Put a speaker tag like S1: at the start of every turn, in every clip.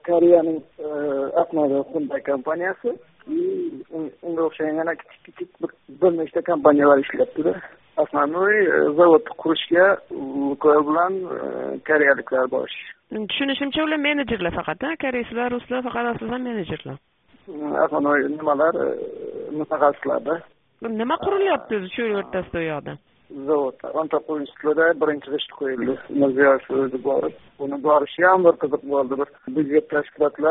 S1: Koreyaning Asmada Hyundai kompaniyasi unga o'xshagan yana kichik bir nechta kompaniyalar ishlayapti-da. Asosiy zavod qurishga Lukoil bilan koreyaliklar bor.
S2: Tushunishimcha ular menejerlar faqat, koreyslar, ruslar faqat aslida menejerlar.
S1: Asosiy nimalar mutaxassislarda.
S2: Nima qurilyapti shu o'rtasida u yoqda?
S1: Zavod o'nta qo'yishlarda birinchi g'isht qo'yildi. Mirziyoyev o'zi borib, uni borishi ham bir qiziq bo'ldi. Bir budjet tashkilotlar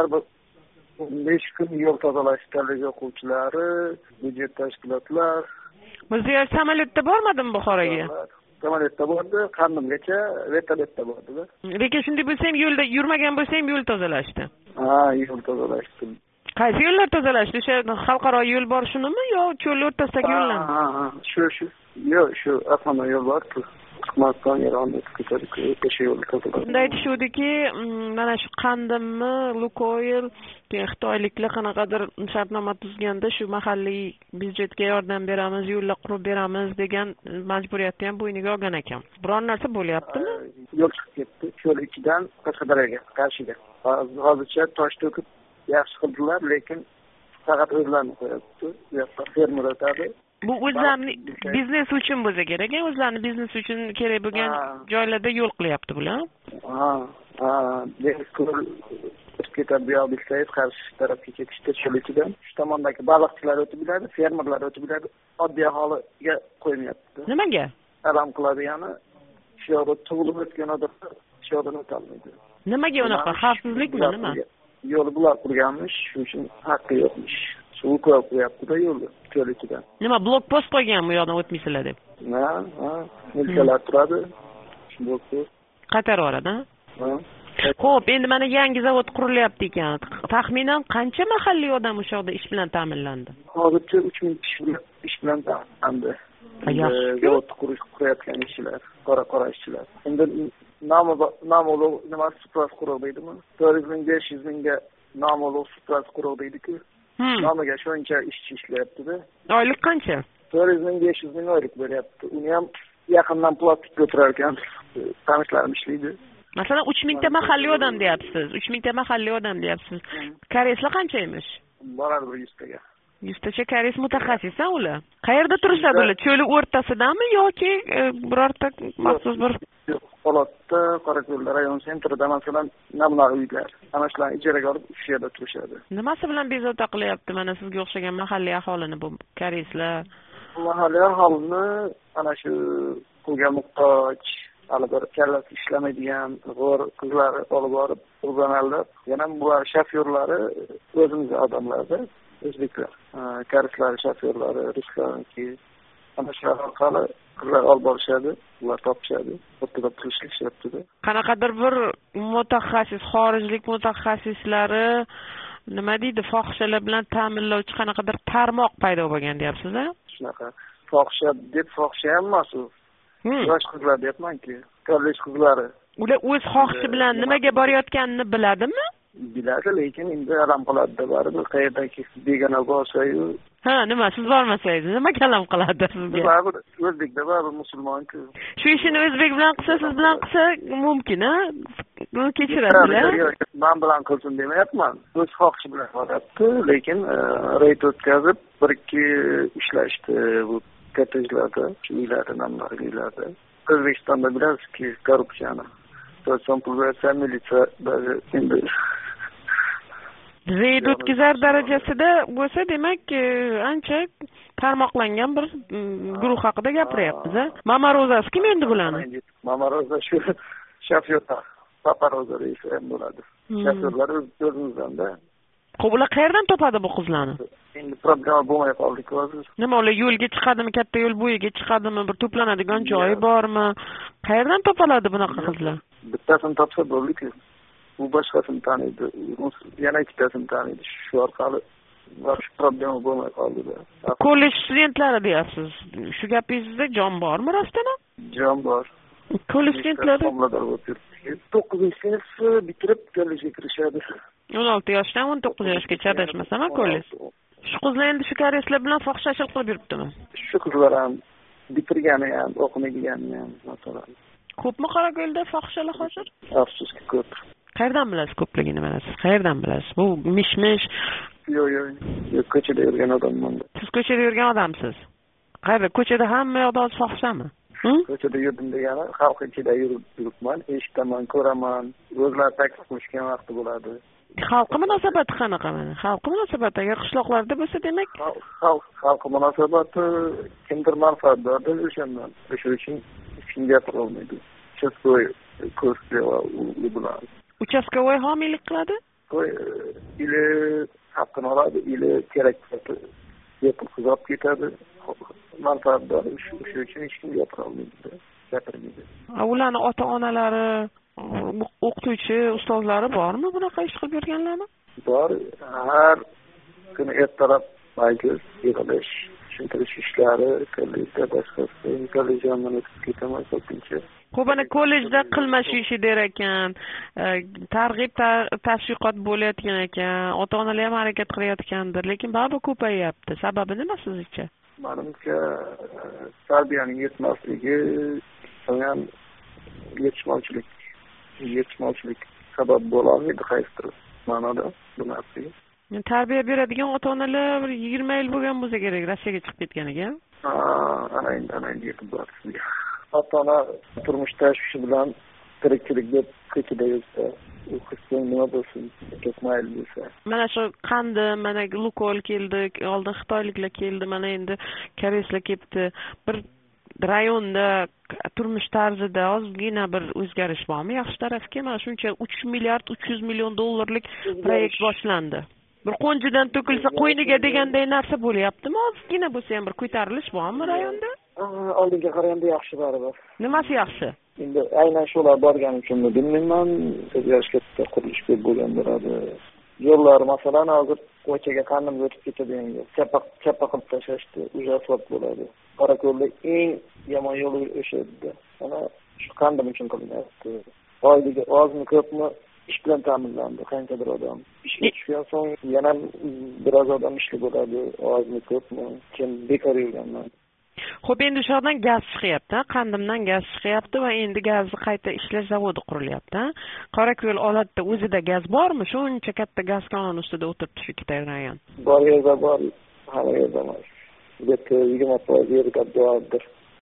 S1: 5 kun yo'l tozalashganligi o'quvchilari, budjet tashkilotlar.
S2: Mirziyoyev samolyotda bormadimi Buxoroga?
S1: Samolyotda bordi, Qandimgacha vertolyotda bordi-da.
S2: Lekin shunday bo'lsa ham yo'lda yurmagan bo'lsa ham yo'l tozalashdi.
S1: Ha, yo'l tozalashdi.
S2: Qaysi yo'llar tozalashdi? O'sha xalqaro yo'l bor shunimi yo cho'l o'rtasidagi yo'llarmi?
S1: Ha, shu. Yo'q, shu asosiy yo'l bor-ku. Chiqmasdan Eronda ko'tarib o'sha yo'lni tozaladi. Unda
S2: aytishuvdiki, mana shu Qandimmi, Lukoil, xitoyliklar qanaqadir shartnoma tuzganda shu mahalliy byudjetga yordam beramiz, yo'llar qurib beramiz degan majburiyatni ham bo'yniga olgan ekan. Biron narsa bo'lyaptimi?
S1: Yo'l chiqib ketdi. Yo'l ichidan Qashqadaryoga qarshiga. Hozircha tosh to'kib yaxshi qildilar, lekin faqat o'zlarini qo'yapti. Bu yoqda fermer o'tadi.
S2: Bu o'zlarini biznes uchun bo'lsa kerak, o'zlarini biznes uchun kerak bo'lgan joylarda yo'l qilyapti bular.
S1: Dengiz ko'l o'tib ketadi, bu yoq bilsangiz qarshi tarafga ketishda cho'lichidan. Shu tomondagi baliqchilar o'tib biladi, fermerlar o'tib biladi, oddiy aholiga qo'ymayapti.
S2: Nimaga?
S1: Alam qiladigani shu yoqda tug'ilib o'tgan odamlar shu yoqdan o'tolmaydi.
S2: Nimaga unaqa? Xavfsizlikmi nima?
S1: Yo'li bular qurganmish, shuning uchun haqqi yo'qmish. Shu qo'yapti-da yo'lni cho'lichidan.
S2: Nima, blokpost qo'yganmi u yoqdan o'tmaysizlar deb?
S1: Ha, milkalar turadi. Shu blokpost.
S2: Qaytaraveradi, Xo'p, endi mana yangi zavod qurilyapti ekan. Taxminan qancha mahalliy odam o'sha yoqda ish bilan ta'minlandi?
S1: Hozircha 3000 kishi ish bilan ta'minlandi. Zavod qurayotgan ishchilar, qora ishchilar. Endi noma'lum nima supras quruq deydimi? 400 mingga noma'lum supras quruq deydi-ku. Nomiga shuncha ishchi ishlayapti-da.
S2: Oylik qancha?
S1: 400 ming oylik beryapti. Uni ham yaqindan plastik ko'tarar ekan. Tanishlarim ishlaydi.
S2: Masalan, 3000 ta mahalliy odam deyapsiz. 3000 ta mahalliy odam deyapsiz. Koreyslar qancha emish?
S1: Boradi 100 taga.
S2: 100 tacha koreys mutaxassislar ular. Qayerda turishadi ular? Cho'li o'rtasidami yoki birorta maxsus bir
S1: Po'latda, Qorako'l rayon sentrida masalan namlar uylar. Ana shularni ijaraga olib shu yerda turishadi.
S2: Nimasi bilan bezovta qilyapti mana sizga o'xshagan mahalliy aholini bu koreyslar?
S1: Mahalliy aholini ana shu pulga muhtoj, albatta kallasi ishlamaydigan g'o'r qizlari olib borib o'rganaldi. Yana bular shofyorlari o'zimiz odamlarda, o'zbeklar. Koreyslar shofyorlari, ruslarniki ana shular orqali qizlar olib borishadi, ular topishadi, o'rtada pul ishlashyapti-da.
S2: Qanaqadir bir mutaxassis, xorijlik mutaxassislari nima deydi, fohishalar bilan ta'minlovchi qanaqadir tarmoq paydo bo'lgan deyapsiz-a?
S1: Shunaqa. Fohisha deb fohisha ham emas u. Yosh qizlar deyapman-ki, kollej qizlari.
S2: Ular o'z xohishi bilan nimaga borayotganini biladimi?
S1: Biladi, lekin endi alam qiladi-da, baribir qayerdaki begona bo'lsa-yu.
S2: Nima, siz bormasangiz nima kalam qiladi sizga?
S1: Baribir o'zbekda baribir musulmon-ku.
S2: Shu ishini o'zbek bilan qilsa, siz bilan qilsa mumkin-a? Buni kechirasiz-a?
S1: Men bilan qilsin demayapman. O'z xohishi bilan boradi, lekin reyd o'tkazib, 1-2 ishlashdi bu kottejlarda, uylarda, namlarlarda. O'zbekistonda bilasizki, korrupsiyani. So'zdan pul bersa, militsiya endi
S2: reyd o'tkazar darajasida bo'lsa, demak, ancha tarmoqlangan bir guruh haqida gapiryapmiz-a. Mamarozasi kim endi bularni?
S1: Mamaroza shu shofyor, paparoza reisi ham bo'ladi. Shofyorlar o'zimizdan-da.
S2: Xo'p, ular qayerdan topadi bu qizlarni?
S1: Endi problema bo'lmay qoldik hozir.
S2: Nima, ular yo'lga chiqadimi, katta yo'l bo'yiga chiqadimi, bir to'planadigan joyi bormi? Qayerdan topiladi bunaqa qizlar?
S1: Bittasini topsa bo'ldi-ku. U boshqasini taniydi, yana ikkitasini taniydi. Shu orqali shu problema bo'lmay qoldi-da.
S2: Kollej studentlari deyapsiz. Shu gapingizda jon bormi rostdan?
S1: Jon bor.
S2: Kollej studentlari
S1: 9-sinf bitirib kollejga kirishadi.
S2: 16 yoshdan 19 yoshgacha adashmasam kollej. Shu qizlar endi shu koreyslar bilan fohishachilik qilib yuribdimi?
S1: Shu qizlar ham bitirgani ham, o'qimaygani ham masalan.
S2: Ko'pmi Qorako'lda fohishalar hozir?
S1: Afsuski ko'p.
S2: Qayerdan bilasiz ko'pligini mana siz? Qayerdan bilasiz? Bu mish-mish.
S1: Yo'q, ko'chada yurgan odamman.
S2: Siz ko'chada yurgan odamsiz. Qayerda? Ko'chada hamma yoqda o'z fohishami?
S1: Ko'chada yurdim degani, xalq ichida yuribman, eshitaman, ko'raman, o'zlari taklif qilishgan vaqti bo'ladi.
S2: Xalqqa munosabati qanaqa mana? Xalqqa munosabati agar qishloqlarda bo'lsa, demak,
S1: xalqqa munosabati kimdir manfaatdor deb o'shandan. O'sha uchun hech gapira olmaydi. Uchastkovoy ko'rsatdi va u bilan.
S2: Uchastkovoy homiylik qiladi?
S1: Ili haqqini oladi, ili kerak bepul qilib ketadi. Manfaatdor o'sha uchun hech kim gapira olmaydi, gapirmaydi.
S2: Ularning ota-onalari, o'qituvchi, ustozlari bormi bunaqa ish qilib yurganlarni?
S1: Bor. Har kuni ertalab majlis, yig'ilish, tushuntirish ishlari, kollejda boshqasi, kollejdan o'tib ketaman ko'pincha.
S2: Qo'bana kollejda qilmash ishi der ekan, targ'ib tashviqot bo'layotgan ekan, ota-onalar ham harakat qilayotgandir, lekin baribir ko'payyapti. Sababi nima sizcha?
S1: Menimcha, tarbiyaning yetmasligi, ham yetishmovchilik sabab bo'la olmaydi qaysidir ma'noda bu narsaga.
S2: Tarbiya beradigan ota-onalar 20 yil bo'lgan bo'lsa kerak Rossiyaga chiqib ketganiga.
S1: Ana yetib bordi. Ota-ona turmush tashvishi bilan tirikchilik deb ko'chada yursa, u qizning nima bo'lsin, ketmaydi bo'lsa. Mana
S2: shu qandim, mana Lukoil keldi, oldin xitoyliklar keldi, mana endi koreyslar ketdi. Bir rayonda turmush tarzida ozgina bir o'zgarish bormi? Yaxshi tarafga mana shuncha 3 milliard 300 million dollarlik proyekt boshlandi. Bir qo'njidan to'kilsa qo'yniga deganday narsa bo'lyaptimi? Ozgina bo'lsa ham bir ko'tarilish bormi rayonda?
S1: Oldinga qaraganda yaxshi baribir.
S2: Nimasi yaxshi?
S1: Endi aynan shular borgani uchunmi bilmayman, o'zgarishga qurilish ko'p bo'lgan bo'ladi. Yo'llar masalan hozir ko'chaga qandim o'tib ketadigan yo'l. Chappa qilib tashlashdi, o'sha asfalt bo'ladi. Qorako'lda eng yomon yo'l o'sha edi. Mana shu qandim uchun qilinyapti. Oyliga ozmi ko'pmi ish bilan ta'minlandi qanchadir odam. Ishga tushgan so'ng yana biroz odam ishli bo'ladi, ozmi ko'pmi, kim bekor yurganman.
S2: Xo'p, endi o'sha yerdan gaz chiqyapti, qandimdan gaz chiqyapti va endi gazni qayta ishlash zavodi qurilyapti. Qorako'l olatda o'zida gaz bormi? Shuncha katta gaz konini ustida o'tiribdi shu ikkita rayon.
S1: Bor yerda bor, hamma yerda emas. 20% yerda bordir.